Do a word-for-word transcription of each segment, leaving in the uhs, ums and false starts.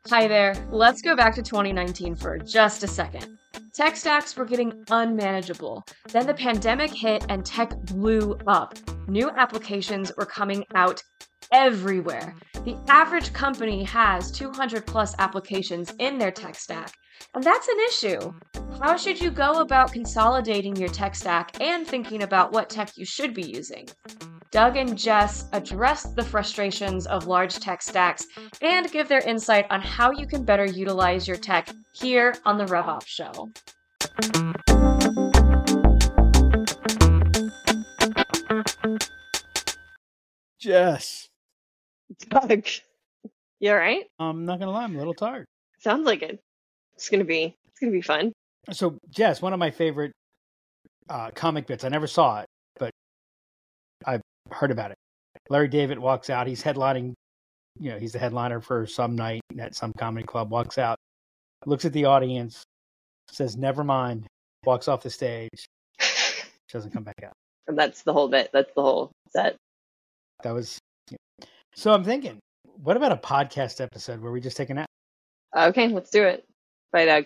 Hi there, let's go back to twenty nineteen for just a second. Tech stacks were getting unmanageable. Then the pandemic hit and tech blew up. New applications were coming out everywhere. The average company has two hundred plus applications in their tech stack, and that's an issue. How should you go about consolidating your tech stack and thinking about what tech you should be using? Doug and Jess address the frustrations of large tech stacks and give their insight on how you can better utilize your tech here on the RevOps Show. Jess. Doug. You all right? I'm not gonna lie, I'm a little tired. Sounds like it. It's gonna be it's gonna be fun. So, Jess, one of my favorite uh, comic bits. I never saw it, but I've heard about it. Larry David walks out. He's headlining. You know, he's the headliner for some night at some comedy club. Walks out, looks at the audience, says, "Never mind." Walks off the stage. Doesn't come back out. And that's the whole bit. That's the whole set. That was. Yeah. So I'm thinking, what about a podcast episode where we just take a nap? Okay, let's do it. Bye, Doug.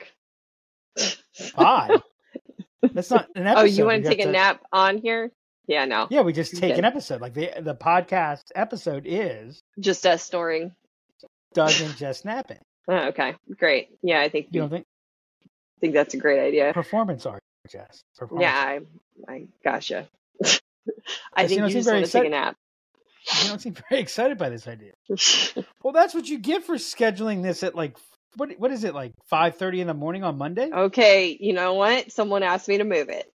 Bye. That's not an episode. Oh, you want We to take have a nap on here? Yeah, no. Yeah, we just take Good. an episode. Like the the podcast episode is Just us snoring. Doug and Jess napping. Oh, okay, great. Yeah, I think You don't think think that's a great idea. performance art, Jess? Performance Yeah, I, I gotcha. I Jess, you think don't you seem just very want to take a excited. nap. You don't seem very excited by this idea. Well, that's what you get for scheduling this at like what what is it like five thirty in the morning on Monday? Okay, you know what? Someone asked me to move it.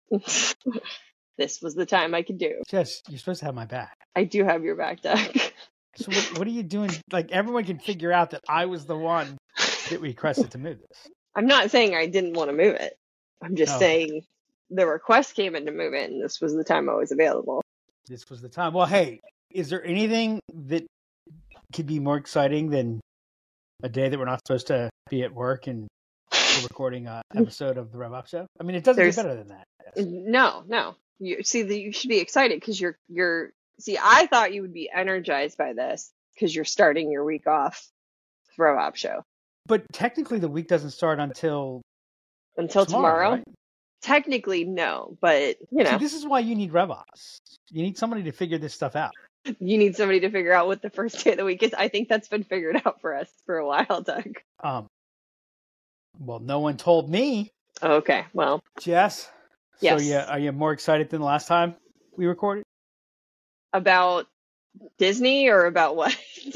This was the time I could do. Jess, you're supposed to have my back. I do have your back, Doug. So what, what are you doing? Like everyone can figure out that I was the one that requested to move this. I'm not saying I didn't want to move it. I'm just Oh. saying the request came in to move it, and this was the time I was available. This was the time. Well, hey, is there anything that could be more exciting than a day that we're not supposed to be at work and we're recording an episode of the RevOps Show? I mean, it doesn't There's- get better than that. Yes. No, no. You see, the, you should be excited because you're you're. See, I thought you would be energized by this because you're starting your week off with RevOps Show But technically, the week doesn't start until until tomorrow. right? Technically, no, but you know, See, this is why you need RevOps. You need somebody to figure this stuff out. you need somebody to figure out what the first day of the week is. I think that's been figured out for us for a while, Doug. Um, well, no one told me, Okay, well, Jess. Yes. So, yeah, are you more excited than the last time we recorded? about Disney or about what?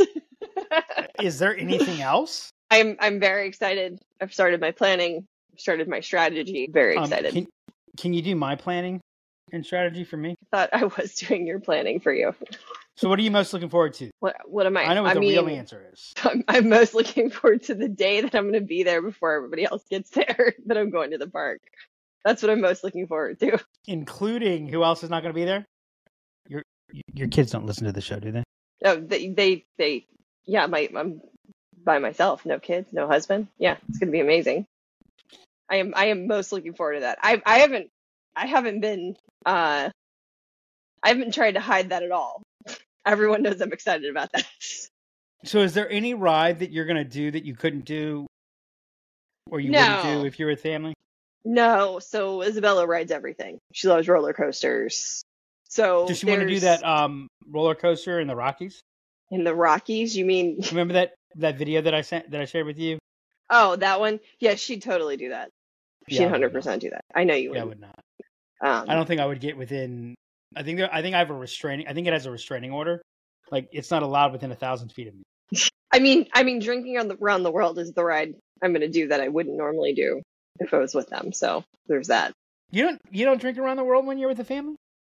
Is there anything else? I'm I'm very excited. I've started my planning. I've started my strategy. Very Um, excited. can, can you do my planning and strategy for me? Thought I was doing your planning for you. So, what are you most looking forward to? What what am I? I know what I the mean, real answer is. I'm, I'm most looking forward to the day that I'm going to be there before everybody else gets there. That I'm going to the park. That's what I'm most looking forward to. Including who else is not going to be there? Your your kids don't listen to the show, do they? Oh, they they they. Yeah, my I'm by myself. No kids. No husband. Yeah, it's going to be amazing. I am I am most looking forward to that. I I haven't I haven't been uh I haven't tried to hide that at all. Everyone knows I'm excited about that. So, is there any ride that you're going to do that you couldn't do, or you wouldn't No. do if you're with family? No, so Isabella rides everything. She loves roller coasters. So Does she want to do there's- that um, roller coaster in the Rockies? in the Rockies? You mean? Remember that that video that I sent that I shared with you? Oh, that one? Yeah, she'd totally do that. Yeah, She'd I one would hundred percent do that. I know you would. Yeah, I would not. Um, I don't think I would get within. I think there, I think I have a restraining. I think it has a restraining order. Like it's not allowed within a thousand feet of me. I mean, I mean, drinking on the, around the world is the ride I'm going to do that I wouldn't normally do if I was with them. So there's that. You don't you don't drink around the world when you're with the family?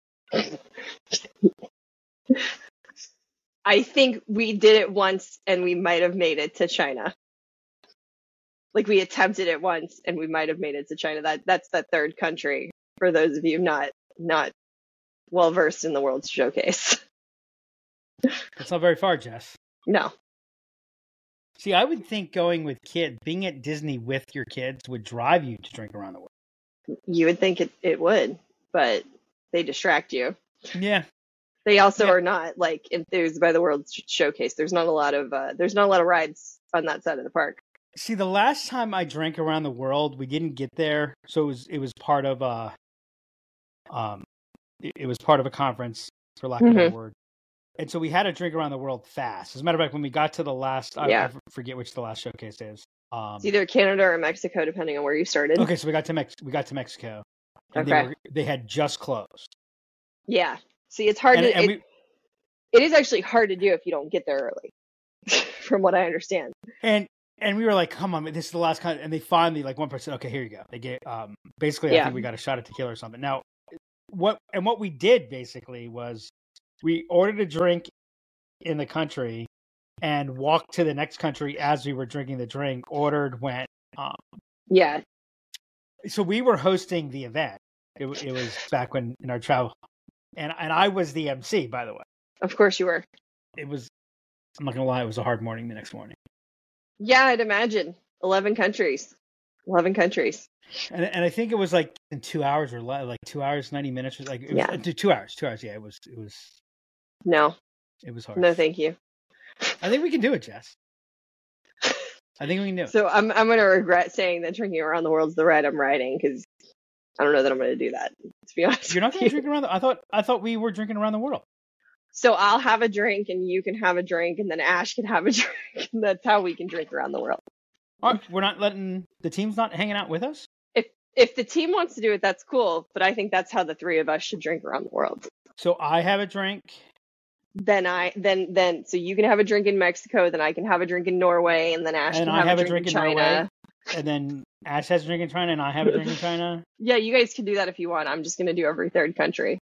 I think we did it once and we might have made it to China. Like we attempted it once and we might have made it to China. That that's the third country for those of you not not well versed in the World Showcase. It's not very far, Jess. No. See, I would think going with kids, being at Disney with your kids, would drive you to drink around the world. You would think it, it would, but they distract you. Yeah, They also Yeah. are not like enthused by the World Sh- Showcase. There's not a lot of uh, there's not a lot of rides on that side of the park. See, the last time I drank around the world, we didn't get there, so it was it was part of a, um, it, it was part of a conference, for lack of a better Mhm. word, and so we had to drink around the world fast. As a matter of fact, when we got to the last, I, Yeah. I forget which the last showcase is. Um, It's either Canada or Mexico, depending on where you started. okay, so we got to Mex, we got to Mexico, and Okay. they were they had just closed, Yeah. See, it's hard and, to. and It, we it is actually hard to do if you don't get there early, from what I understand. and and we were like, come on, this is the last kind, and they finally like one person, okay, here you go. They get um basically, I Yeah. think we got a shot of tequila or something. Now, what and what we did basically was we ordered a drink in the country and walked to the next country as we were drinking the drink. Ordered, went. Um, Yeah. so we were hosting the event. It, wa- it was back when in our travel, and and I was the M C, by the way. Of course you were. It was. I'm not gonna lie, it was a hard morning the next morning. Yeah, I'd imagine. Eleven countries. Eleven countries. And and I think it was like in two hours or le- like two hours, ninety minutes, or like it was, Yeah. uh, two two hours, two hours. Yeah, it was it was No. it was hard. No, thank you. I think we can do it, Jess. I think we can do it. So I'm I'm gonna regret saying that drinking around the world's the ride I'm riding, because I don't know that I'm gonna do that. To be honest. You're not with going to you. drink around. The, I thought I thought we were drinking around the world. So I'll have a drink and you can have a drink and then Ash can have a drink. And that's how we can drink around the world. All right, we're not letting the team's not hanging out with us. If if the team wants to do it, that's cool. But I think that's how the three of us should drink around the world. So I have a drink. Then I then then so you can have a drink in Mexico, then I can have a drink in Norway, and then Ash And can I have, have a a drink, drink in in China. Norway. And then Ash has a drink in China, and I have a drink in China. Yeah, you guys can do that if you want. I'm just gonna do every third country,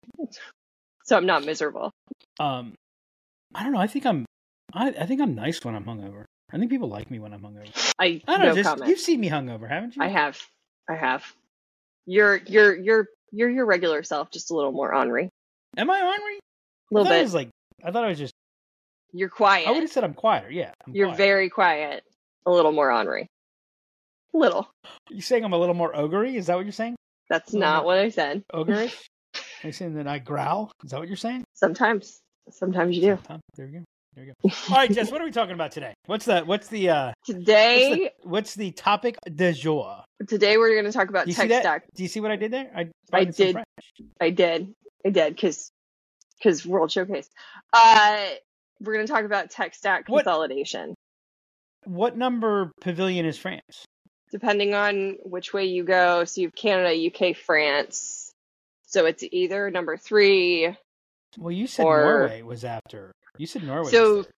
so I'm not miserable. Um, I don't know. I think I'm. I, I think I'm nice when I'm hungover. I think people like me when I'm hungover. I I don't know. no Just, comment. you've seen me hungover, haven't you? I have, I have. You're you're you're you're your regular self, just a little more ornery, Am I ornery? a little I thought I bit. was like. I thought I was just. You're quiet. I would have said I'm quieter. Yeah, I'm You're quiet. very quiet, a little more ornery. Little. You saying I'm a little more ogre-y? Is that what you're saying? That's Little not more- what I said. Ogre-ish? Are you saying that I growl? Is that what you're saying? Sometimes, sometimes you do. Sometime. There we go. There we go. All right, Jess. What are we talking about today? What's the What's the uh What's Today, the, what's the topic du jour? today we're going to talk about Do you see tech that? stack. Do you see what I did there? I, I brought in some did. French. I did. I did because because World Showcase. Uh, we're going to talk about tech stack What- consolidation. What number pavilion is France? Depending on which way you go, so you have Canada, U K, France. So it's either number three. Well, you said Or- Norway was after. You said Norway. So was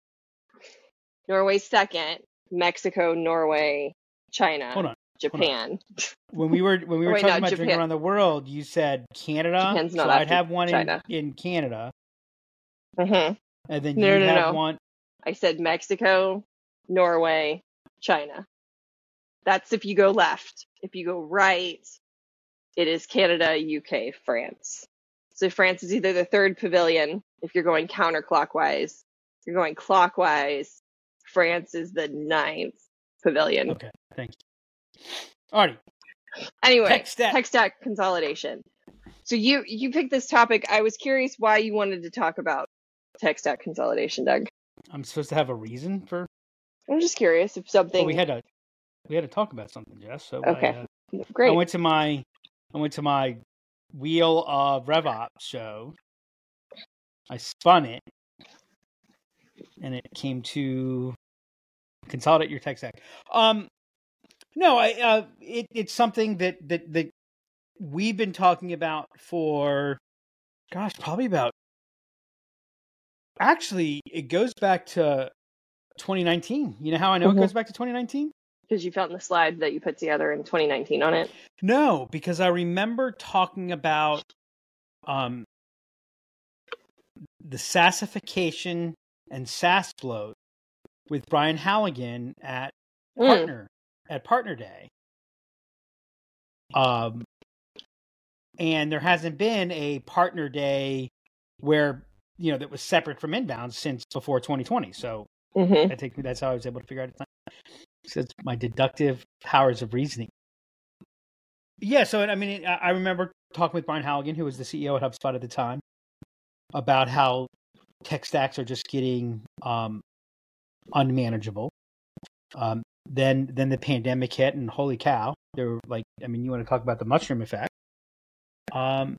Norway's second, Mexico, Norway, China, Hold on. Japan. when we were when we were Wait, talking no, about drinking Japan. around the world, you said Canada. Japan's not so I'd after have one in, China. in Canada, Mhm. and then No, you no, have no. one. I said Mexico, Norway, China. That's if you go left. If you go right, it is Canada, U K, France. So France is either the third pavilion if you're going counterclockwise. If you're going clockwise, France is the ninth pavilion. Okay, thank you. Alrighty. Anyway, Tech stack. tech stack consolidation. So you you picked this topic. I was curious why you wanted to talk about tech stack consolidation, Doug. I'm supposed to have a reason for. I'm just curious if something. Well, we had to we had to talk about something, Jess. So Okay. I, uh, Great. I went to my I went to my Wheel of RevOps show. I spun it, and it came to consolidate your tech stack. Um, no, I uh, it, it's something that that that we've been talking about for, gosh, probably about. Actually, it goes back to twenty nineteen. You know how I know Mhm. it goes back to twenty nineteen? Because you found the slide that you put together in twenty nineteen on it. No, because I remember talking about um, the SaaSification and SaaS bloat with Brian Halligan at Mm. Partner at Partner Day. Um, and there hasn't been a Partner Day where, you know, that was separate from Inbound since before twenty twenty. So Mm-hmm. I think that's how I was able to figure out it's not. So it's my deductive powers of reasoning. Yeah, so I mean, I I remember talking with Brian Halligan, who was the C E O at HubSpot at the time, about how tech stacks are just getting um, unmanageable. Um, then then the pandemic hit, and holy cow, there were like, I mean, you want to talk about the mushroom effect. Um,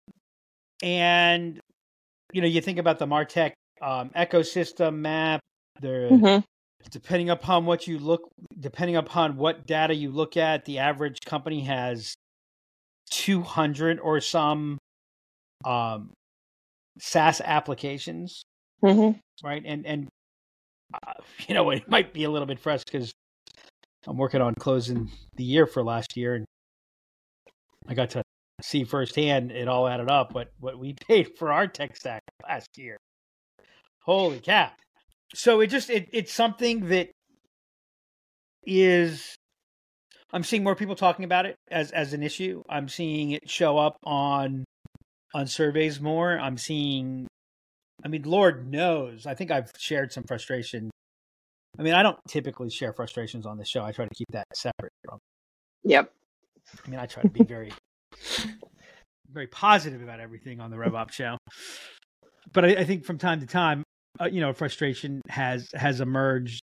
and you know, you think about the MarTech um, ecosystem map. The Mm-hmm. depending upon what you look, depending upon what data you look at, the average company has two hundred or some um, SaaS applications, Mm-hmm. right? And and uh, you know, it might be a little bit fresh because I'm working on closing the year for last year, and I got to see firsthand it all added up what what we paid for our tech stack last year. Holy cow! So it just it it's something that is, I'm seeing more people talking about it as as an issue. I'm seeing it show up on on surveys more. I'm seeing, I mean, Lord knows, I think I've shared some frustration. I mean, I don't typically share frustrations on the show. I try to keep that separate from. Yep. I mean, I try to be very, very positive about everything on the RevOps show. But I, I think from time to time, uh, you know, frustration has has emerged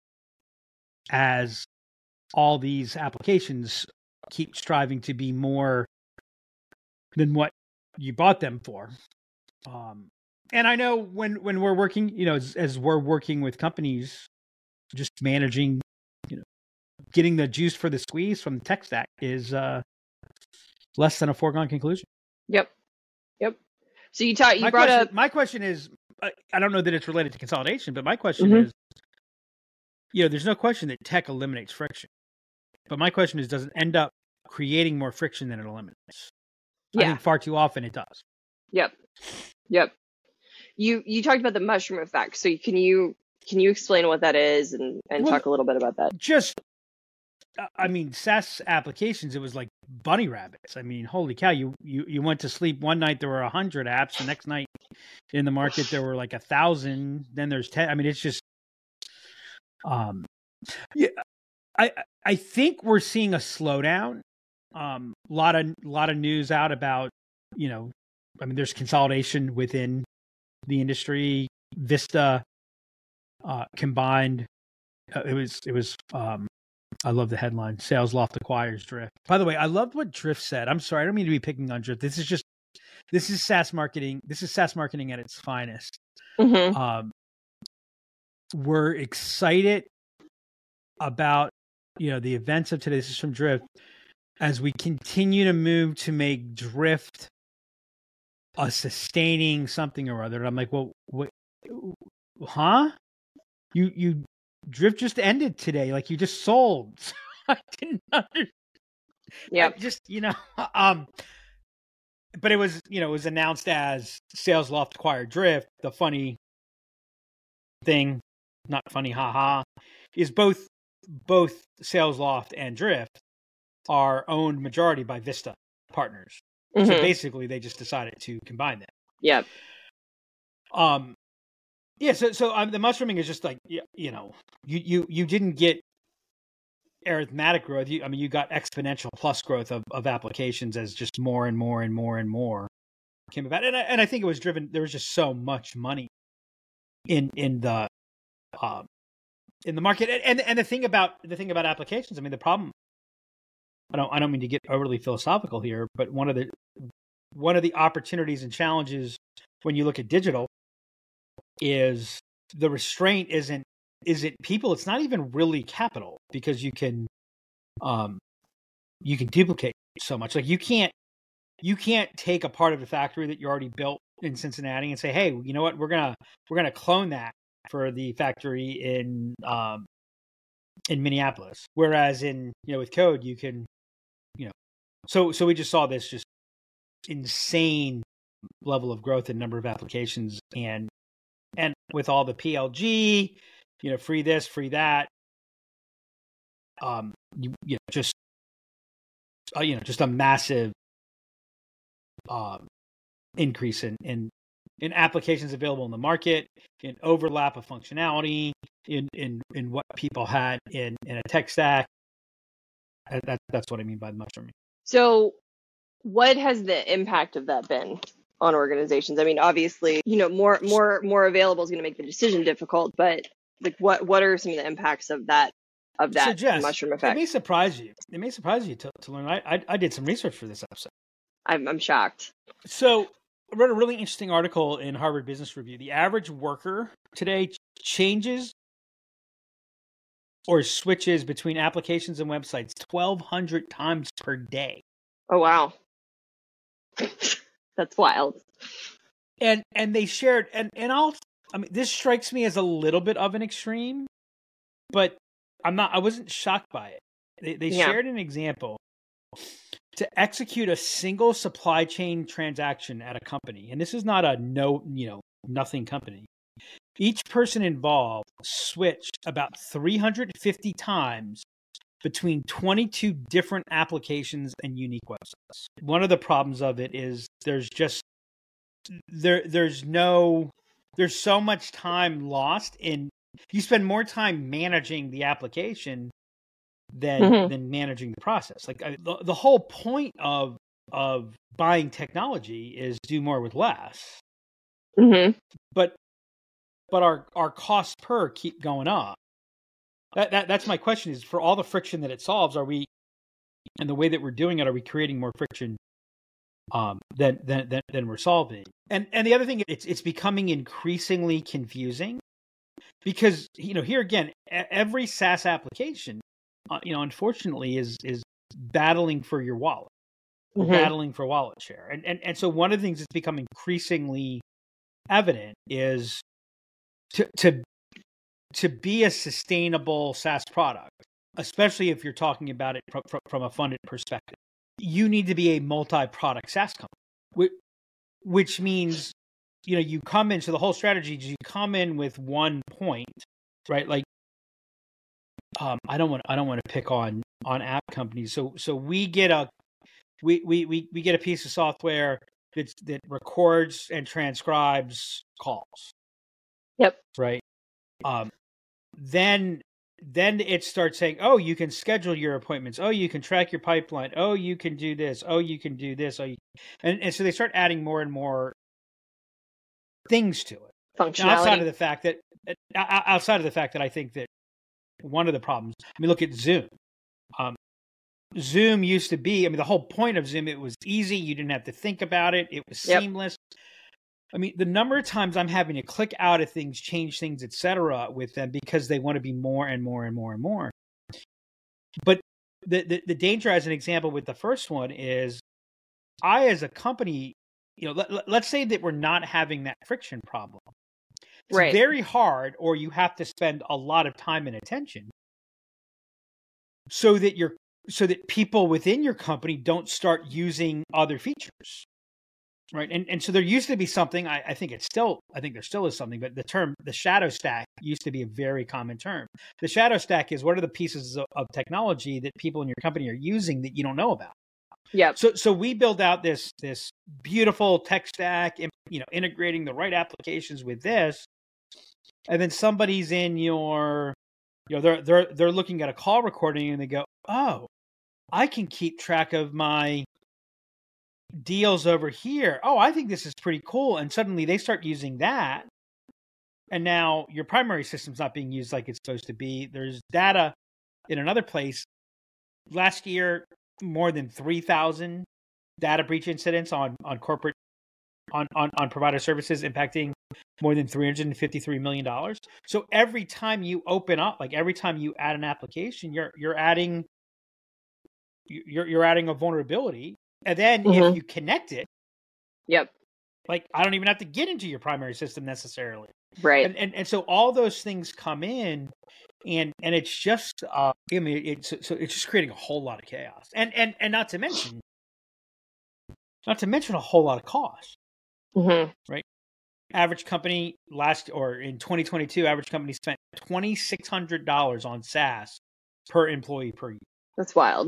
as all these applications keep striving to be more than what you bought them for. Um, and I know when when we're working, you know, as, as we're working with companies, just managing, you know, getting the juice for the squeeze from the tech stack is uh, less than a foregone conclusion. Yep. Yep. So you taught you my brought question, up. My question is, I don't know that it's related to consolidation, but my question Mm-hmm. is, you know, there's no question that tech eliminates friction. But my question is, does it end up creating more friction than it eliminates? Yeah. I think far too often it does. Yep. Yep. You you talked about the mushroom effect. So can you can you explain what that is and and Well, talk a little bit about that? Just, I mean, SaaS applications, it was like bunny rabbits. I mean, holy cow, you you, you went to sleep one night, there were a hundred apps. The next night in the market, there were like a thousand. Then there's ten. I mean, it's just, um, yeah, I I think we're seeing a slowdown. Um, a lot of lot of news out about, you know, I mean, there's consolidation within the industry. Vista uh, combined. Uh, it was it was. Um, I love the headline: SalesLoft acquires Drift. By the way, I loved what Drift said. I'm sorry, I don't mean to be picking on Drift. This is just this is SaaS marketing. This is SaaS marketing at its finest. Mm-hmm. Um, we're excited about, you know, the events of today. This is from Drift. As we continue to move to make Drift a sustaining something or other. And I'm like, well, what, huh? You, you, Drift just ended today. Like, you just sold. I didn't understand. Yeah. Just, you know, um, but it was, you know, it was announced as SalesLoft acquired Drift. The funny thing, not funny, haha, is both, both SalesLoft and Drift are owned majority by Vista partners. Mm-hmm. So basically they just decided to combine them. Yeah. Um, yeah. So, so um, the mushrooming is just like, you, you know, you, you, you didn't get arithmetic growth. You, I mean, you got exponential plus growth of, of applications as just more and more and more and more came about. And I, and I think it was driven, there was just so much money in, in the, um, in the market. And, and, and the thing about, the thing about applications, I mean, the problem, I don't, I don't mean to get overly philosophical here, but one of the, one of the opportunities and challenges when you look at digital is the restraint isn't, isn't people. It's not even really capital, because you can, um, you can duplicate so much. Like you can't, you can't take a part of the factory that you already built in Cincinnati and say, hey, you know what, we're gonna, we're gonna clone that for the factory in, um, in Minneapolis. Whereas in, you know, with code, you can, you know, so, so we just saw this just insane level of growth in number of applications, and, and with all the P L G, you know, free this, free that, um, you, you know, just, uh, you know, just a massive, um, increase in, in, in applications available in the market, in overlap of functionality, in, in, in what people had in, in a tech stack. That, that's what I mean by the mushrooming. So what has the impact of that been on organizations? I mean, obviously, you know, more, more, more available is going to make the decision difficult, but like what, what are some of the impacts of that of that so Jess, mushroom it effect. may surprise you. It may surprise you to, to learn. I, I I did some research for this episode. I'm I'm shocked. So I read a really interesting article in Harvard Business Review. The average worker today changes or switches between applications and websites twelve hundred times per day. Oh wow, that's wild. And and they shared and and I'll I mean this strikes me as a little bit of an extreme, but I'm not I wasn't shocked by it. They they Yeah. shared an example to execute a single supply chain transaction at a company. And this is not a no, you know, nothing company. Each person involved switched about three hundred fifty times between twenty-two different applications and unique websites. One of the problems of it is there's just there there's no there's so much time lost in you spend more time managing the application than Mhm. than managing the process. Like I, the, the whole point of of buying technology is do more with less. hmm But but our our costs per keep going up. That, that that's my question is for all the friction that it solves, are we and the way that we're doing it, are we creating more friction um than than than, than we're solving? And and the other thing, it's it's becoming increasingly confusing because you know here again, e- every SaaS application, uh, you know, unfortunately, is is battling for your wallet, or Mhm. battling for wallet share, and and and so one of the things that's become increasingly evident is to to to be a sustainable SaaS product, especially if you're talking about it from, from, from a funded perspective, you need to be a multi-product SaaS company, which, which means, you know, you come into the whole strategy, you come in with one point, right? Like, um, I don't want, I don't want to pick on, on app companies. So, so we get a, we, we, we, we get a piece of software that, that records and transcribes calls. Yep. Right. Um, then then it starts saying, oh, you can schedule your appointments. Oh, you can track your pipeline. Oh, you can do this. Oh, you can do this. Oh, you... And, and so they start adding more and more things to it. Functionality. Now, outside of the fact that outside of the fact that I think that one of the problems, I mean, look at Zoom. Um, Zoom used to be, I mean, the whole point of Zoom, it was easy. You didn't have to think about it. It was Yep. seamless. I mean, the number of times I'm having to click out of things, change things, et cetera, with them because they want to be more and more and more and more. But the, the, the danger, as an example, with the first one is I, as a company, you know, let, let's say that we're not having that friction problem. It's Right. very hard, or you have to spend a lot of time and attention so that you're so that people within your company don't start using other features. Right. And and so there used to be something, I, I think it's still, I think there still is something, but the term, the shadow stack used to be a very common term. The shadow stack is what are the pieces of, of technology that people in your company are using that you don't know about. Yep. So so we build out this this beautiful tech stack, you know, integrating the right applications with this. And then somebody's in your, you know, they're they're they're looking at a call recording and they go, oh, I can keep track of my deals over here. Oh, I think this is pretty cool. And suddenly they start using that. And now your primary system's not being used like it's supposed to be. There's data in another place. Last year, more than three thousand data breach incidents on, on corporate, on, on, on provider services impacting more than three hundred fifty-three million dollars. So every time you open up, like every time you add an application, you're, you're adding, you're, you're adding a vulnerability. And then Mhm. if you connect it, Yep. like I don't even have to get into your primary system necessarily. Right. And and, and so all those things come in, and and it's just uh, I mean it's so it's just creating a whole lot of chaos. And and and not to mention, not to mention a whole lot of cost. hmm Average company last or in twenty twenty-two, average company spent twenty-six hundred dollars on SaaS per employee per year. That's wild.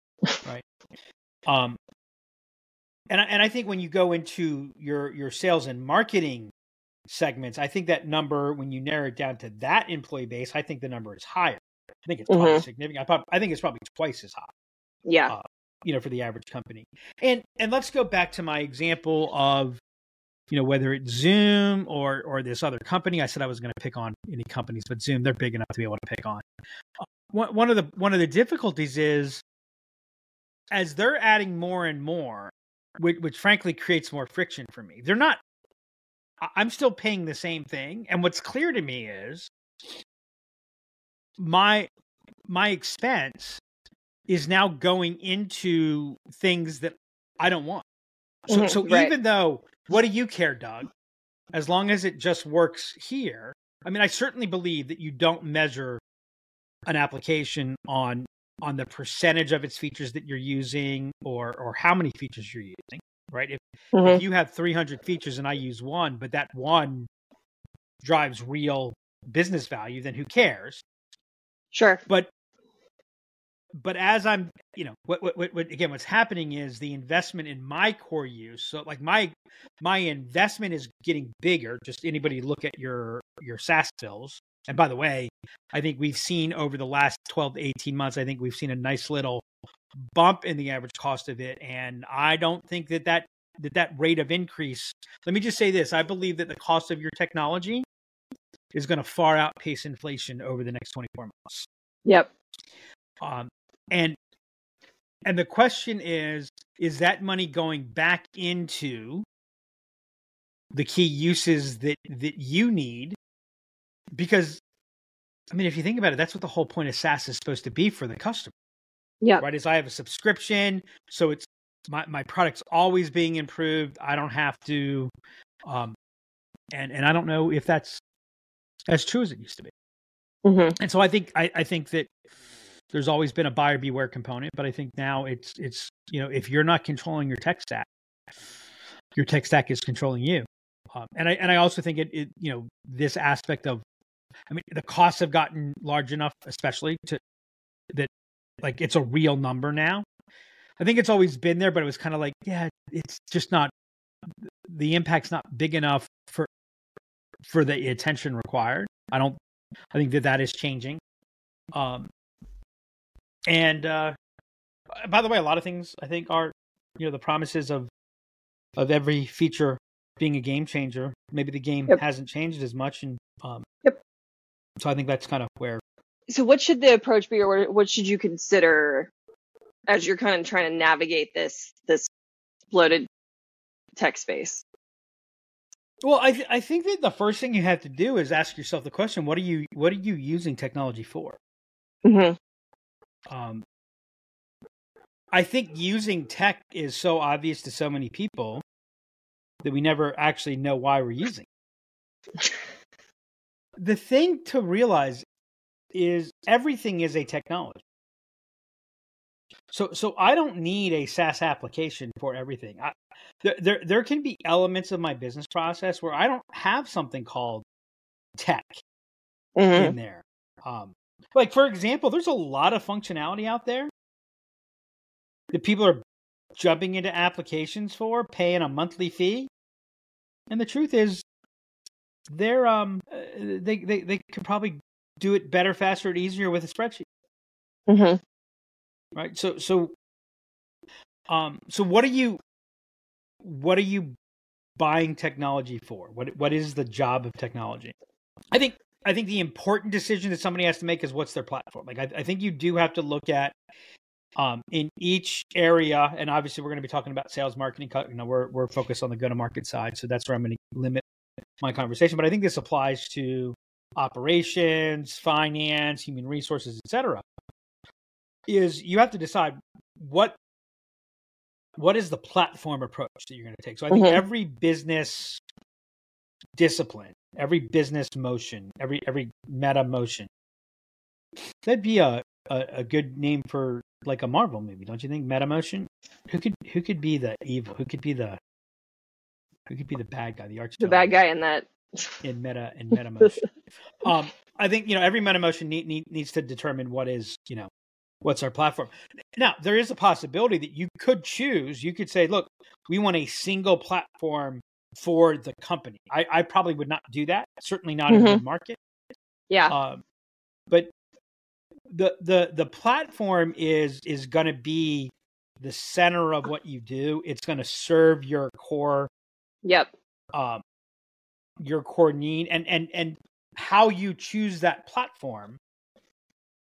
Um, and I, and I think when you go into your your sales and marketing segments, I think that number, when you narrow it down to that employee base, I think the number is higher. I think it's probably Mhm. significant. I, prob- I think it's probably twice as high, Yeah. uh, you know, for the average company. And and let's go back to my example of, you know, whether it's Zoom or or this other company. I said I was going to pick on any companies, but Zoom, they're big enough to be able to pick on. one one of the one of the difficulties is as they're adding more and more, which, which frankly creates more friction for me. They're not. I'm still paying the same thing, and what's clear to me is my my expense is now going into things that I don't want. So, Mhm, so right. even though, what do you care, Doug? As long as it just works here. I mean, I certainly believe that you don't measure an application on on the percentage of its features that you're using, or or how many features you're using, right? If Mhm. if you have three hundred features and I use one, but that one drives real business value, then who cares? Sure. But but as I'm, you know, what, what, what, what, again, what's happening is the investment in my core use. So like my, my investment is getting bigger. Just anybody look at your, your SaaS bills. And by the way, I think we've seen over the last twelve to eighteen months, I think we've seen a nice little bump in the average cost of it. And I don't think that that, that, that rate of increase, let me just say this. I believe that the cost of your technology is going to far outpace inflation over the next twenty-four months. Yep. Um, and and the question is, is that money going back into the key uses that that you need? Because, I mean, if you think about it, that's what the whole point of SaaS is supposed to be for the customer, Yep. right? Is I have a subscription, so it's my my product's always being improved. I don't have to, um, and and I don't know if that's as true as it used to be. Mhm. And so I think I, I think that there's always been a buyer beware component, but I think now it's it's you know, if you're not controlling your tech stack, your tech stack is controlling you. Um, and I and I also think it, it you know, this aspect of, I mean, the costs have gotten large enough, especially to that, like, it's a real number now. I think it's always been there, but it was kind of like, yeah, it's just not, the impact's not big enough for for the attention required. I don't. I think that that is changing. Um, and uh, by the way, a lot of things I think are, you know, the promises of of every feature being a game changer. Maybe the game Yep. hasn't changed as much, and um, Yep. so I think that's kind of where. So what should the approach be, or what- what should you consider as you're kind of trying to navigate this this bloated tech space? Well, I th- I think that the first thing you have to do is ask yourself the question: What are you What are you using technology for? Mhm. Um, I think using tech is so obvious to so many people that we never actually know why we're using it. The thing to realize is everything is a technology. So, so I don't need a SaaS application for everything. I, there, there, there can be elements of my business process where I don't have something called tech Mhm. in there. Um, like, for example, there's a lot of functionality out there that people are jumping into applications for, paying a monthly fee. And the truth is, they're um, uh, they they they could probably do it better, faster, and easier with a spreadsheet. Mhm. Right. So so um so what are you what are you buying technology for? What what is the job of technology? I think I think the important decision that somebody has to make is what's their platform. Like I, I think you do have to look at um in each area, and obviously we're going to be talking about sales, marketing. You know, we're we're focused on the go-to-market side, so that's where I'm going to limit my conversation. But I think this applies to operations, finance, human resources, et cetera. Is you have to decide what what is the platform approach that you're going to take. So I think Mhm. every business discipline, every business motion, every every meta motion, that'd be a, a, a good name for like a Marvel movie, don't you think? Meta motion. Who could who could be the evil? Who could be the who could be the bad guy? The arch The bad villain guy in that. in meta in meta motion. um, I think you know every meta motion need, need, needs to determine what is you know what's our platform. Now there is a possibility that you could choose. You could say, look, we want a single platform for the company. I, I probably would not do that. Certainly not in Mhm. the market. Yeah. Um, but the the the platform is is going to be the center of what you do. It's going to serve your core Yep. um, your core need, and and and how you choose that platform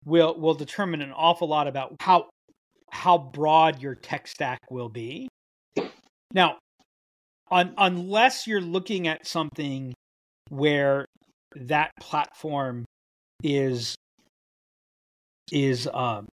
will will determine an awful lot about how how broad your tech stack will be. Now, un, unless you're looking at something where that platform is is um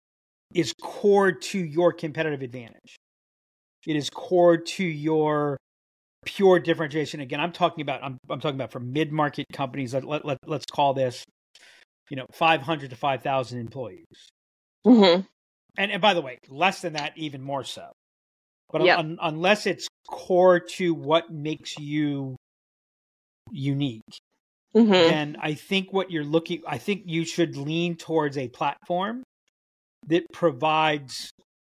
is core to your competitive advantage. It is core to your pure differentiation. Again, I'm talking about I'm I'm talking about for mid-market companies. Let, let, let let's call this, you know, five hundred to five thousand employees. Mm-hmm. And and by the way, less than that, even more so. But Yep. un, unless it's core to what makes you unique, Mm-hmm. then I think what you're looking, I think you should lean towards a platform that provides,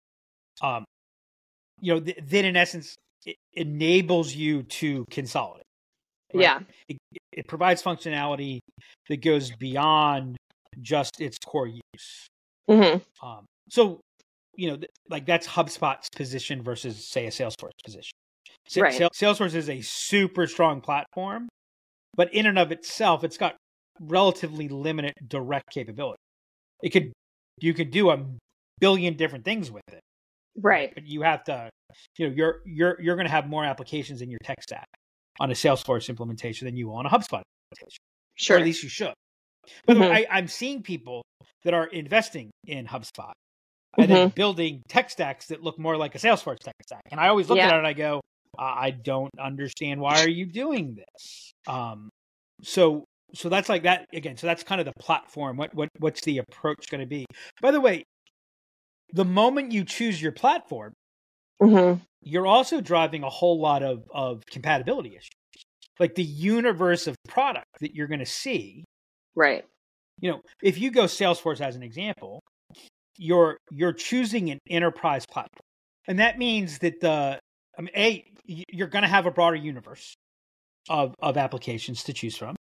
um, you know, th- that in essence it enables you to consolidate. Right? Yeah. It, it provides functionality that goes beyond just its core use. Mm-hmm. Um, so, you know, th- like that's HubSpot's position versus, say, a Salesforce position. Sa- Right. Sal- Salesforce is a super strong platform, but in and of itself, it's got relatively limited direct capability. It could, you could do a billion different things with it, Right. but you have to, you know, you're you're you're going to have more applications in your tech stack on a Salesforce implementation than you will on a HubSpot implementation, Sure. or at least you should. By the Mhm. way, I, I'm seeing people that are investing in HubSpot and then Mhm. building tech stacks that look more like a Salesforce tech stack. And I always look Yeah. at it and I go, I I don't understand, why are you doing this? Um, so so that's like that again. So that's kind of the platform. What what what's the approach going to be? By the way, the moment you choose your platform, Mhm. you're also driving a whole lot of of compatibility issues. Like the universe of product that you're going to see. Right. You know, if you go Salesforce as an example, you're you're choosing an enterprise platform, and that means that the I mean, a y- you're going to have a broader universe of of applications to choose from.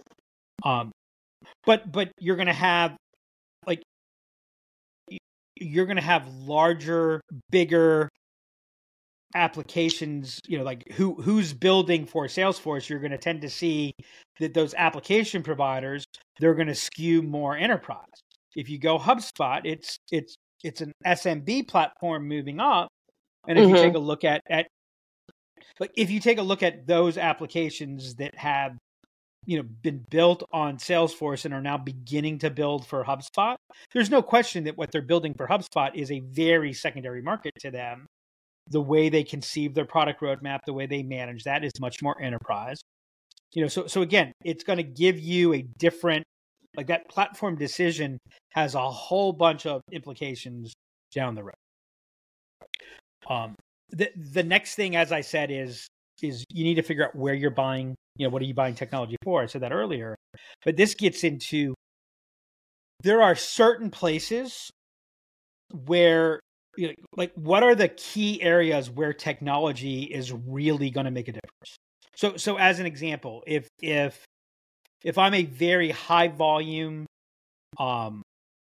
Um, but but you're going to have like y- you're going to have larger, bigger applications. You know, like who who's building for Salesforce. You're going to tend to see that those application providers, they're going to skew more enterprise. If you go HubSpot, it's it's it's an S M B platform moving up. And if you Mhm. take a look at at like if you take a look at those applications that have, you know, been built on Salesforce and are now beginning to build for HubSpot, there's no question that what they're building for HubSpot is a very secondary market to them. The way they conceive their product roadmap, the way they manage that is much more enterprise. You know, so so again, it's going to give you a different, like that platform decision has a whole bunch of implications down the road. Um, the the next thing, as I said, is is you need to figure out where you're buying. You know, what are you buying technology for? I said that earlier, but this gets into there are certain places where, you know, like what are the key areas where technology is really going to make a difference. So so as an example, if if if I'm a very high volume, um,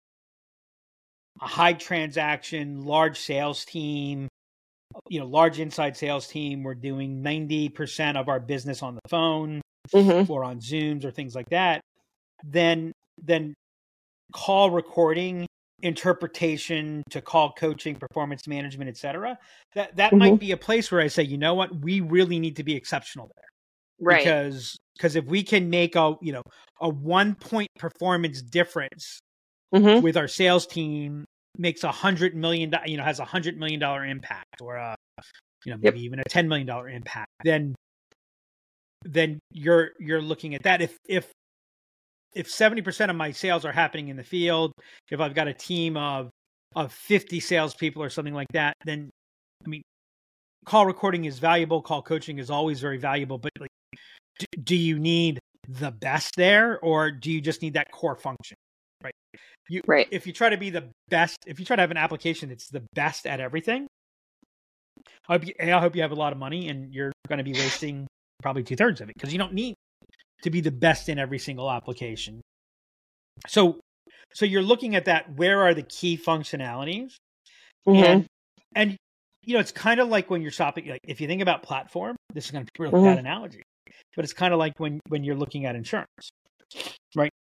a high transaction, large sales team, you know, large inside sales team, we're doing ninety percent of our business on the phone Mhm. or on Zooms or things like that, then then call recording, interpretation to call coaching, performance management, et cetera, that that Mhm. might be a place where I say, you know what, we really need to be exceptional there. Right. Because because if we can make a, you know, a one point performance difference Mhm. with our sales team makes a hundred million, you know, has a hundred million dollar impact, or a, you know, Yep. maybe even a ten million dollar impact, then then you're you're looking at that. If if if seventy percent of my sales are happening in the field, if I've got a team of of fifty salespeople or something like that, then I mean, call recording is valuable. Call coaching is always very valuable. But like, do, do you need the best there, or do you just need that core function? Right. You Right. if you try to be the best, if you try to have an application that's the best at everything, I hope you, I hope you have a lot of money and you're going to be wasting probably two thirds of it, because you don't need to be the best in every single application. So, so you're looking at that. Where are the key functionalities? Mhm. And and you know, it's kind of like when you're shopping. Like if you think about platform, this is going to be a really Mhm. bad analogy, but it's kind of like when when you're looking at insurance, right?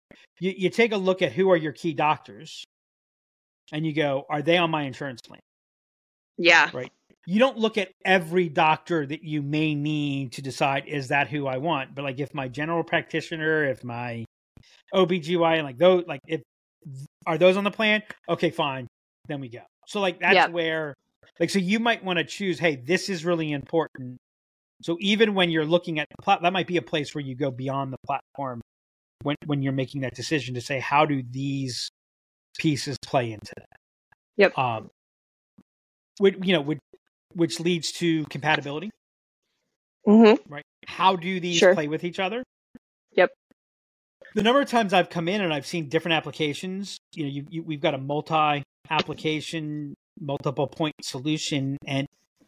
You, you take a look at who are your key doctors and you go, are they on my insurance plan? Yeah. Right. You don't look at every doctor that you may need to decide, is that who I want? But like if my general practitioner, if my O B G Y N, like those, like if, are those on the plan? Okay, fine. Then we go. So like, that's Yep. where, like, so you might want to choose, hey, this is really important. So even when you're looking at the platform, that might be a place where you go beyond the platform when, when you're making that decision to say, how do these pieces play into that? Yep. Um, which, you know, which, which leads to compatibility, Mm-hmm. right? How do these Sure. play with each other? Yep. The number of times I've come in and I've seen different applications, you know, you, you, we've got a multi-application, multiple point solution, and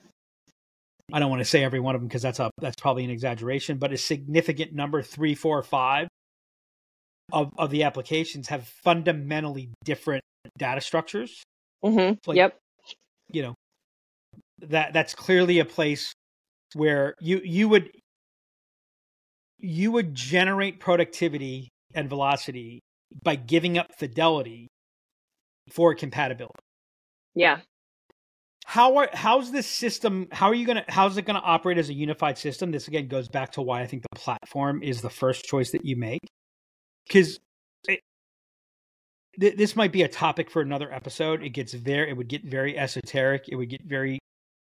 I don't want to say every one of them because that's a that's probably an exaggeration, but a significant number, three, four, five of, of the applications have fundamentally different data structures. Mm-hmm. Like, Yep. you know, that that's clearly a place where you you would you would generate productivity and velocity by giving up fidelity for compatibility. Yeah. How are how's this system? How are you gonna? How's it gonna operate as a unified system? This again goes back to why I think the platform is the first choice that you make, because th- this might be a topic for another episode. It gets very, it would get very esoteric. It would get very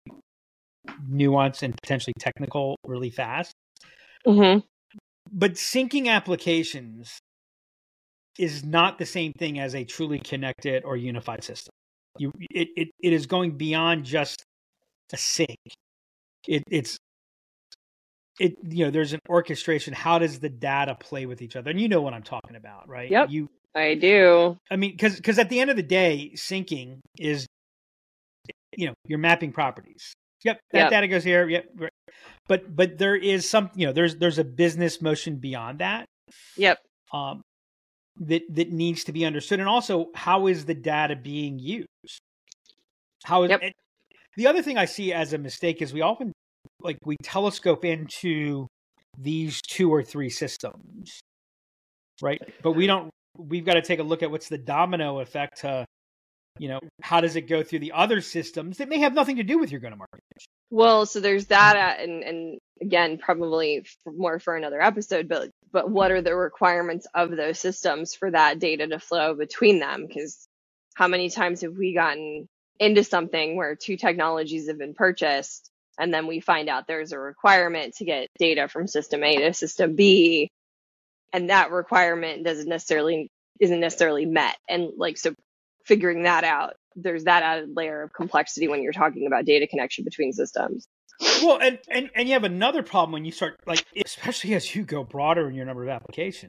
nuanced and potentially technical really fast. Mm-hmm. But syncing applications is not the same thing as a truly connected or unified system. You, it, it, it is going beyond just a sync. It, it's, it, you know, there's an orchestration. How does the data play with each other? And you know what I'm talking about, right? Yep. You, I do. I mean, because because at the end of the day, syncing is, you know, you're mapping properties. Yep, that Yep. data goes here. Yep, right. but but there is some, you know, there's there's a business motion beyond that. Yep. Um, that that needs to be understood, and also how is the data being used? How is Yep. it, the other thing I see as a mistake is we often like we telescope into these two or three systems, right? But we don't. We've got to take a look at what's the domino effect to, you know, how does it go through the other systems that may have nothing to do with your go-to-market? Well, so there's that, uh, and and again, probably for more for another episode. But but what are the requirements of those systems for that data to flow between them? Because how many times have we gotten into something where two technologies have been purchased, and then we find out there's a requirement to get data from system A to system B, and that requirement doesn't necessarily isn't necessarily met, and like so figuring that out, there's that added layer of complexity when you're talking about data connection between systems. Well, and, and, and you have another problem when you start, like, especially as you go broader in your number of applications.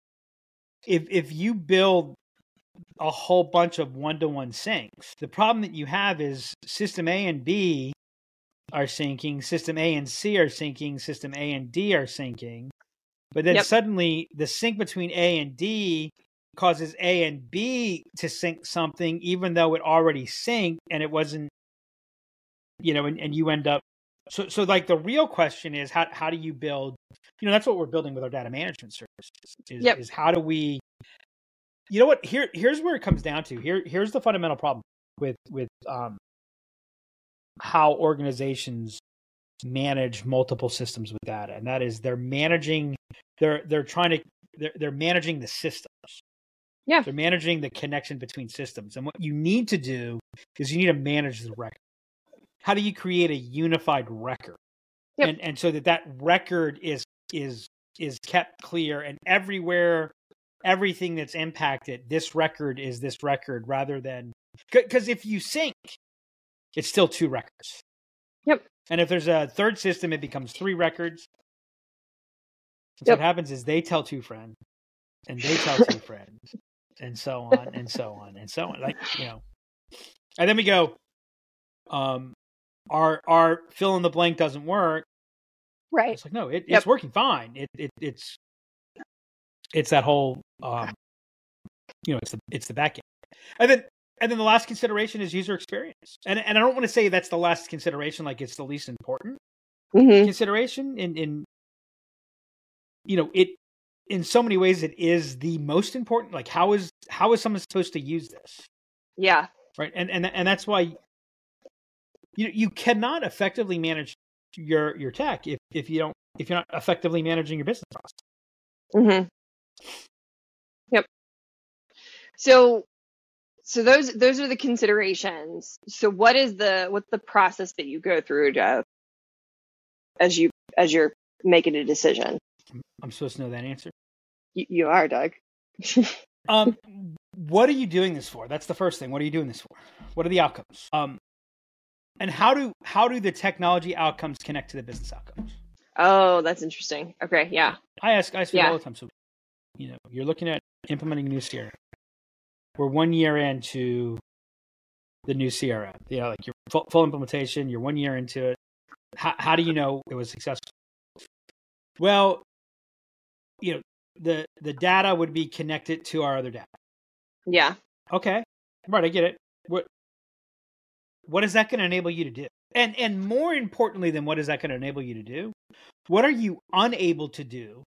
If if you build a whole bunch of one-to-one syncs, the problem that you have is system A and B are syncing, system A and C are syncing, system A and D are syncing. But then Yep. suddenly the sync between A and D causes A and B to sync something, even though it already synced and it wasn't, you know, and, and you end up, so, so like the real question is how, how do you build, you know, that's what we're building with our data management services is, Yep. is how do we, you know what, here, here's where it comes down to here. Here's the fundamental problem with, with, um, how organizations manage multiple systems with data. And that is they're managing, they're, they're trying to, they're, they're managing the systems. Yeah. They're managing the connection between systems. And what you need to do is you need to manage the record. How do you create a unified record? Yep. And and so that that record is is is kept clear, and everywhere, everything that's impacted, this record is this record rather than, because if you sync, it's still two records. Yep. And if there's a third system, it becomes three records. So Yep. what happens is they tell two friends, and they tell two friends, and so on, and so on, and so on. Like, you know, and then we go, um, our our fill in the blank doesn't work. Right. It's like, no, it, Yep. it's working fine. It it it's it's that whole, um, you know, it's the it's the back end, and then and then the last consideration is user experience, and and I don't want to say that's the last consideration, like it's the least important Mm-hmm. consideration in in you know it in so many ways, it is the most important. Like, how is how is someone supposed to use this? Yeah. Right. And and and that's why you you cannot effectively manage your your tech if, if you don't if you're not effectively managing your business process. Mm-hmm. Yep. So so those those are the considerations. So what is the what's the process that you go through to as you as you're making a decision? I'm supposed to know that answer. You, you are, Doug. um, what are you doing this for? That's the first thing. What are you doing this for? What are the outcomes? Um, and how do how do the technology outcomes connect to the business outcomes? Oh, that's interesting. Okay, yeah. I ask I ask yeah. all the time. So, you know, you're looking at implementing a new C R M. We're one year into the new C R M. You know, like your full, full implementation. You're one year into it. How how do you know it was successful? Well, you know, the the data would be connected to our other data. Yeah. Okay. Right, I get it. What what is that going to enable you to do? And and more importantly than what is that going to enable you to do, what are you unable to do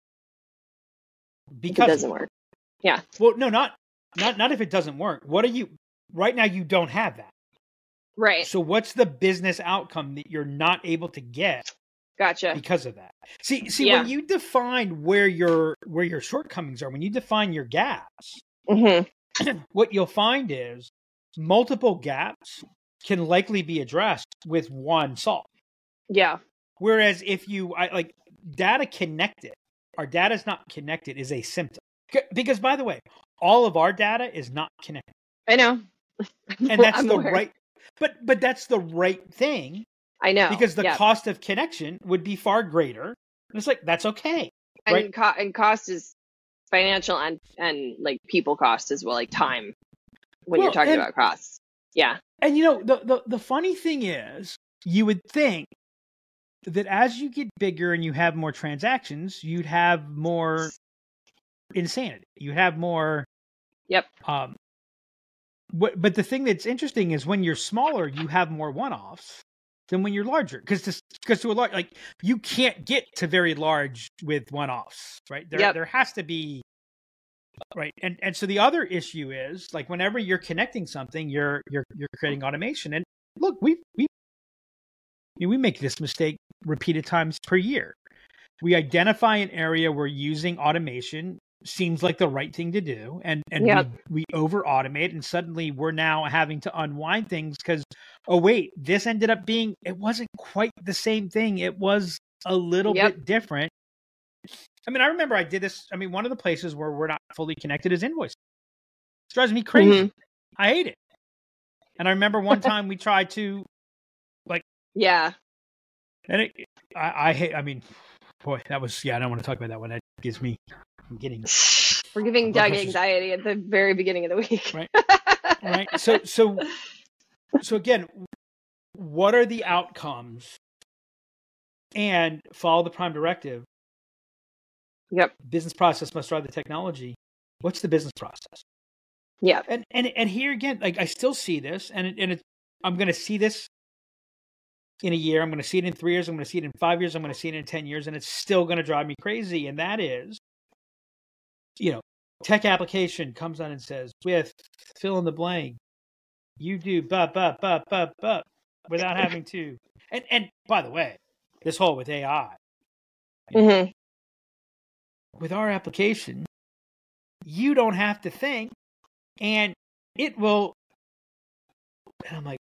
because it doesn't work? Yeah. Well, no, not not not if it doesn't work. What are you right now you don't have that. Right. So what's the business outcome that you're not able to get? Gotcha. Because of that. See, see, yeah. when you define where your where your shortcomings are, when you define your gaps, mm-hmm. what you'll find is multiple gaps can likely be addressed with one solve. Yeah. Whereas if you I, like data connected, our data is not connected is a symptom. Because by the way, all of our data is not connected. I know. And that's I'm the aware. right, but but that's the right thing. I know. Because the yep. cost of connection would be far greater. And it's like, that's okay. And, right? co- and cost is financial and, and like people cost as well, like time when well, you're talking and, about costs. Yeah. And you know, the, the, the funny thing is, you would think that as you get bigger and you have more transactions, you'd have more insanity. You have more. Yep. Um, what, but the thing that's interesting is when you're smaller, you have more one-offs than when you're larger, because because to a large, like you can't get to very large with one-offs, right? There yep. there has to be, right? And and so the other issue is like whenever you're connecting something, you're you're you're creating automation. And look, we we we make this mistake repeated times per year. We identify an area where using automation seems like the right thing to do, and and yep. we, we over automate, and suddenly we're now having to unwind things because oh wait, this ended up being, it wasn't quite the same thing, it was a little yep. bit different. I mean, I remember I did this. I mean, one of the places where we're not fully connected is invoice. It drives me crazy. Mm-hmm. I hate it. And I remember one time we tried to like yeah and it, I, I hate I mean boy that was yeah I don't want to talk about that one. That gives me I'm getting we're giving Doug anxiety at the very beginning of the week. Right. Right. So so so again, what are the outcomes? And follow the prime directive. Yep. Business process must drive the technology. What's the business process? Yeah. And and and here again, like I still see this, and it, and it, I'm going to see this in a year. I'm going to see it in three years. I'm going to see it in five years. I'm going to see it in ten years, and it's still going to drive me crazy. And that is, you know, tech application comes on and says, with fill in the blank, you do ba ba ba ba ba without having to. And and by the way, this whole with A I, you know, mm-hmm. with our application, you don't have to think, and it will. And I'm like,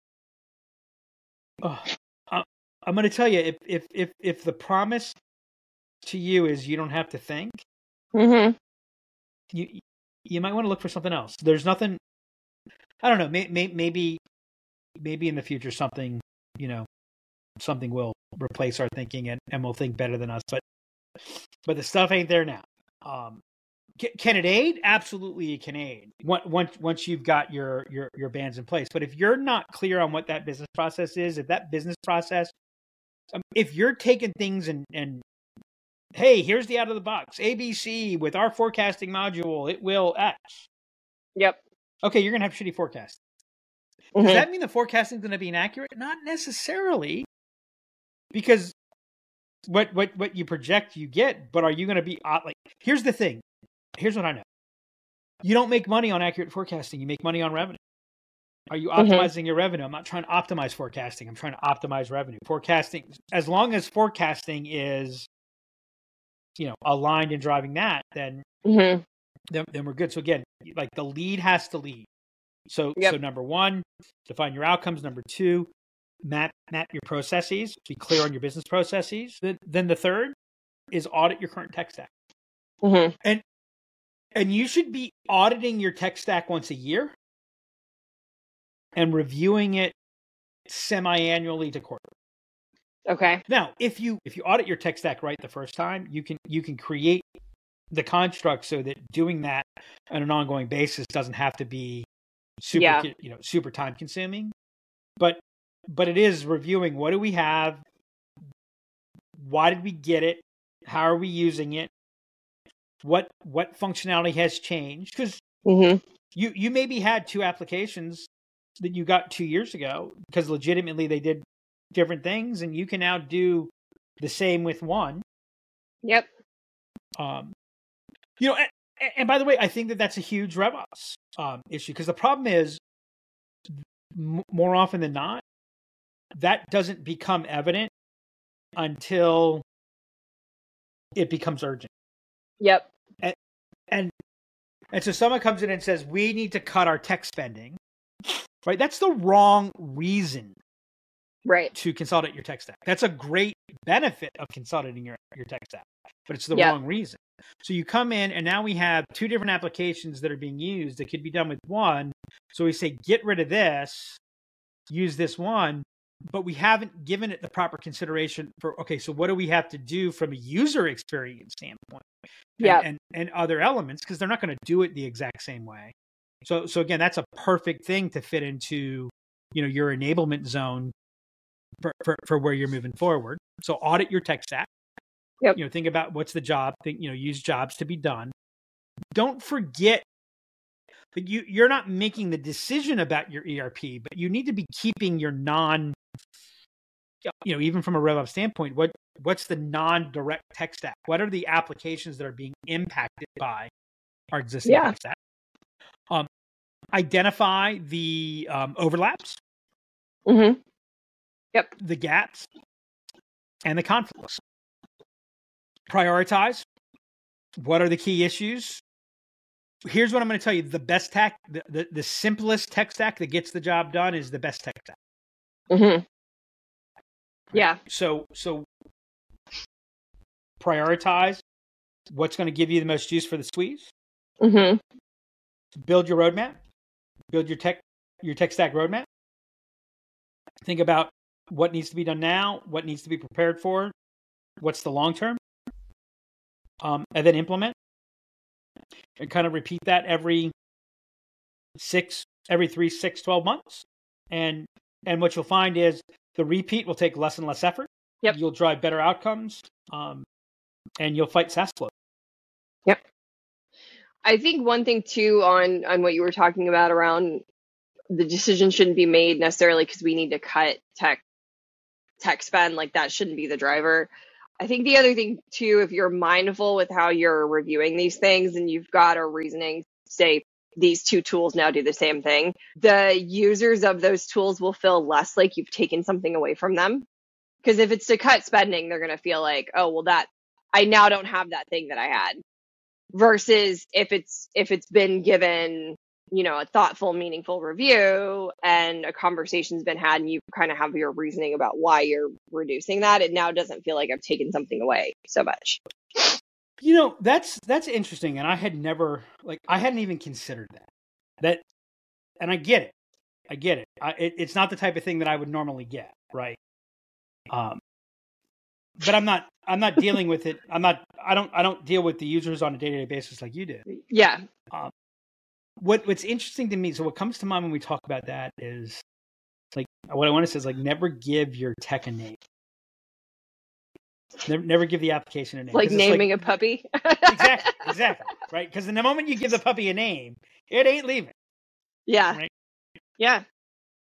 oh, I'm going to tell you, if if if if the promise to you is you don't have to think, mm-hmm. you you might want to look for something else. There's nothing. I don't know. May, may, maybe maybe in the future something you know something will replace our thinking and, and will think better than us. But but the stuff ain't there now. Um, can it aid? Absolutely, it can aid. Once once you've got your your your bands in place. But if you're not clear on what that business process is, if that business process, um, if you're taking things and and hey, here's the out of the box A B C with our forecasting module, it will X. Yep. Okay, you're gonna have shitty forecasting. Mm-hmm. Does that mean the forecasting is going to be inaccurate? Not necessarily, because what what what you project you get, but are you going to be like? Here's the thing. Here's what I know. You don't make money on accurate forecasting. You make money on revenue. Are you optimizing mm-hmm. your revenue? I'm not trying to optimize forecasting. I'm trying to optimize revenue. Forecasting, as long as forecasting is, you know, aligned and driving that, then, mm-hmm. then then we're good. So again, like the lead has to lead. So yep. so number one, define your outcomes. Number two, map map your processes. Be clear on your business processes. Then, then the third is audit your current tech stack. Mm-hmm. And and you should be auditing your tech stack once a year and reviewing it semi-annually to quarterly. Okay. Now, if you if you audit your tech stack right the first time, you can you can create the construct so that doing that on an ongoing basis doesn't have to be super yeah. you know super time consuming. But but it is reviewing, what do we have? Why did we get it? How are we using it? What what functionality has changed? Because mm-hmm. you you maybe had two applications that you got two years ago because legitimately they did different things, and you can now do the same with one. Yep. Um, you know, and, and by the way, I think that that's a huge RevOps um, issue, because the problem is, m- more often than not, that doesn't become evident until it becomes urgent. Yep. And, and and so someone comes in and says, we need to cut our tech spending. Right? That's the wrong reason right. to consolidate your tech stack. That's a great benefit of consolidating your, your tech stack, but it's the yep. wrong reason. So you come in and now we have two different applications that are being used that could be done with one. So we say, get rid of this, use this one, but we haven't given it the proper consideration for, okay, so what do we have to do from a user experience standpoint? Yeah. And, and, and other elements, because they're not going to do it the exact same way. So, so again, that's a perfect thing to fit into, you know, your enablement zone for, for, for where you're moving forward. So audit your tech stack. Yep. You know, think about what's the job, think, you know, use jobs to be done. Don't forget that you, you're not making the decision about your E R P, but you need to be keeping your non, you know, even from a RevOps standpoint, what, what's the non-direct tech stack? What are the applications that are being impacted by our existing yeah. tech stack? Um, identify the um, overlaps, mm-hmm. yep, the gaps, and the conflicts. Prioritize. What are the key issues? Here's what I'm going to tell you. The best tech, the, the, the simplest tech stack that gets the job done is the best tech stack. Mm-hmm. Right? Yeah. So, so prioritize what's going to give you the most juice for the squeeze. Mm-hmm. Build your roadmap. Build your tech, your tech stack roadmap. Think about what needs to be done now, what needs to be prepared for, what's the long term, um, and then implement. And kind of repeat that every six, every three, six, twelve months. And and what you'll find is the repeat will take less and less effort. Yep. You'll drive better outcomes, um, and you'll fight SaaS flow. Yep. I think one thing too on, on what you were talking about around the decision shouldn't be made necessarily because we need to cut tech tech spend, like that shouldn't be the driver. I think the other thing too, if you're mindful with how you're reviewing these things and you've got a reasoning, say these two tools now do the same thing, the users of those tools will feel less like you've taken something away from them. Because if it's to cut spending, they're going to feel like, oh, well, that I now don't have that thing that I had. Versus if it's if it's been given, you know, a thoughtful, meaningful review and a conversation's been had and you kind of have your reasoning about why you're reducing that, it now doesn't feel like I've taken something away so much. You know, that's that's interesting, and I had never like I hadn't even considered that. That, and I get it, I get it. I, it it's not the type of thing that I would normally get, right? Um, but I'm not I'm not dealing with it. I'm not I don't I don't deal with the users on a day-to-day basis like you do. Yeah. Um, what what's interesting to me, so what comes to mind when we talk about that is like what I want to say is like never give your tech a name. Never, never give the application a name. Like naming like, a puppy. exactly, exactly, right? Because in the moment you give the puppy a name, it ain't leaving. Yeah. Right? Yeah. It,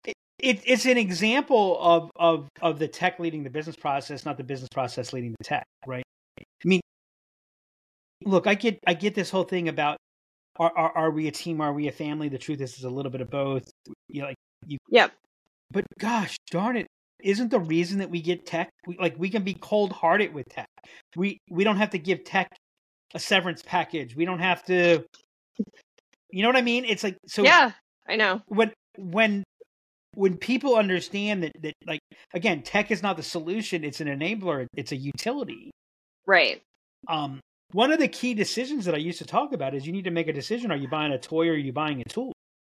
it, it's an example of, of, of the tech leading the business process, not the business process leading the tech, right? I mean, look, I get, I get this whole thing about, are, are, are we a team? Are we a family? The truth is, it's a little bit of both. You know, like you, Yep. but gosh, darn it. Isn't the reason that we get tech, we, like we can be cold hearted with tech. We, we don't have to give tech a severance package. We don't have to, you know what I mean? It's like, so Yeah, I know. when, when, when people understand that, that like, again, tech is not the solution. It's an enabler. It's a utility. Right. Um, one of the key decisions that I used to talk about is you need to make a decision. Are you buying a toy or are you buying a tool?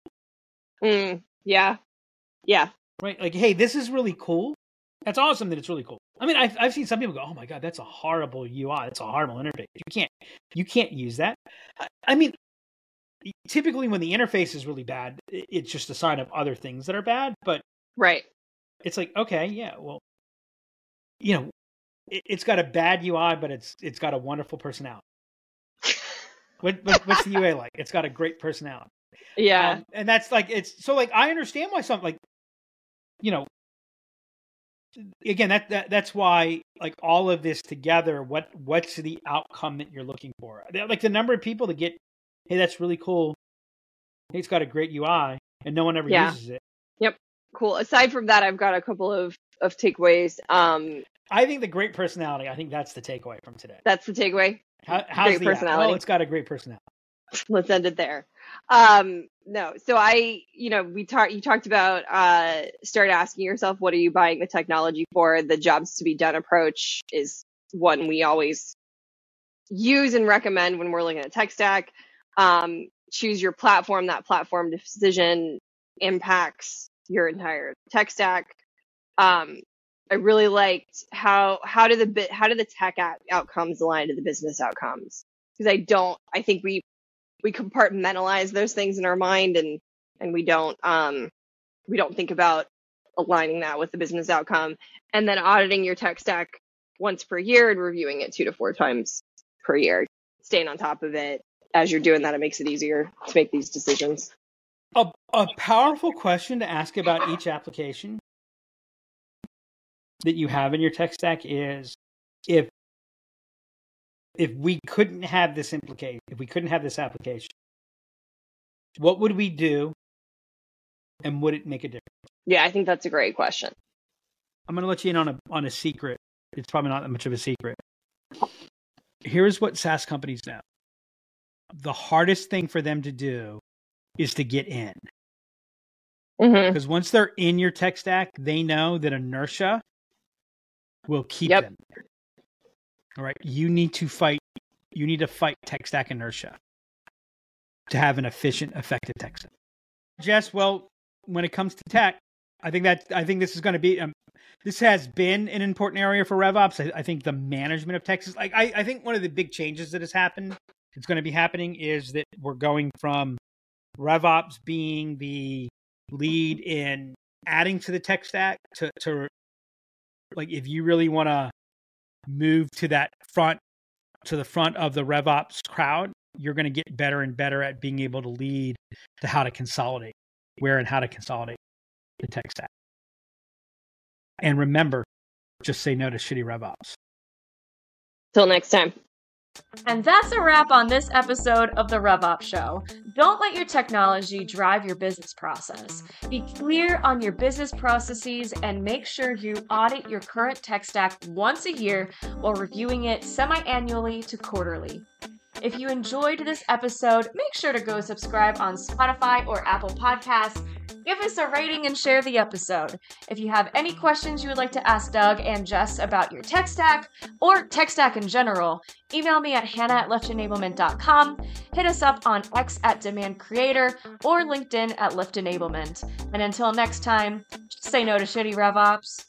Mm, yeah. Yeah. Right? Like, hey, this is really cool. That's awesome that it's really cool. I mean, I've, I've seen some people go, oh my God, that's a horrible U I. That's a horrible interface. You can't, you can't use that. I, I mean, typically when the interface is really bad, it's just a sign of other things that are bad. But right. It's like, okay, yeah, well, you know, it, it's got a bad U I, but it's it's got a wonderful personality. what, what what's the U A like? It's got a great personality. Yeah. Um, and that's like, it's so like, I understand why something like, you know, again, that, that that's why like all of this together, what what's the outcome that you're looking for? Like the number of people that get, hey, that's really cool. Hey, it's got a great U I and no one ever Yeah. uses it. Yep. Cool. Aside from that, I've got a couple of, of takeaways. Um, I think the great personality, I think that's the takeaway from today. that's the takeaway. How, how's Great the personality. Well, it's got a great personality. Let's end it there. Um, no, so I, you know, we talked, you talked about, uh, start asking yourself, what are you buying the technology for? The jobs to be done approach is one we always use and recommend when we're looking at tech stack. Um, choose your platform. That platform decision impacts your entire tech stack. Um, I really liked how, how do the bit, how do the tech out- outcomes align to the business outcomes? Because I don't, I think we, we compartmentalize those things in our mind and, and we don't, um, we don't think about aligning that with the business outcome, and then auditing your tech stack once per year and reviewing it two to four times per year, staying on top of it. As you're doing that, it makes it easier to make these decisions. A, a powerful question to ask about each application that you have in your tech stack is, if if we couldn't have this implication, if we couldn't have this application, what would we do, and would it make a difference? Yeah, I think that's a great question. I'm going to let you in on a on a secret. It's probably not that much of a secret. Here's what SaaS companies know. The hardest thing for them to do is to get in. Mm-hmm. Because once they're in your tech stack, they know that inertia will keep Yep. them there. All right. You need to fight, you need to fight tech stack inertia to have an efficient, effective tech stack. Jess, well, when it comes to tech, I think that I think this is going to be um, this has been an important area for RevOps. I, I think the management of tech is like I, I think one of the big changes that has happened, it's going to be happening, is that we're going from RevOps being the lead in adding to the tech stack to, to like, if you really want to move to that front, to the front of the RevOps crowd, you're going to get better and better at being able to lead to how to consolidate, where and how to consolidate the tech stack. And remember, just say no to shitty RevOps. Till next time. And that's a wrap on this episode of the RevOps Show. Don't let your technology drive your business process. Be clear on your business processes and make sure you audit your current tech stack once a year while reviewing it semi-annually to quarterly. If you enjoyed this episode, make sure to go subscribe on Spotify or Apple Podcasts. Give us a rating and share the episode. If you have any questions you would like to ask Doug and Jess about your tech stack or tech stack in general, email me at hannah at lift enablement dot com, hit us up on X at Demand Creator, or LinkedIn at Lift Enablement. And until next time, say no to shitty RevOps.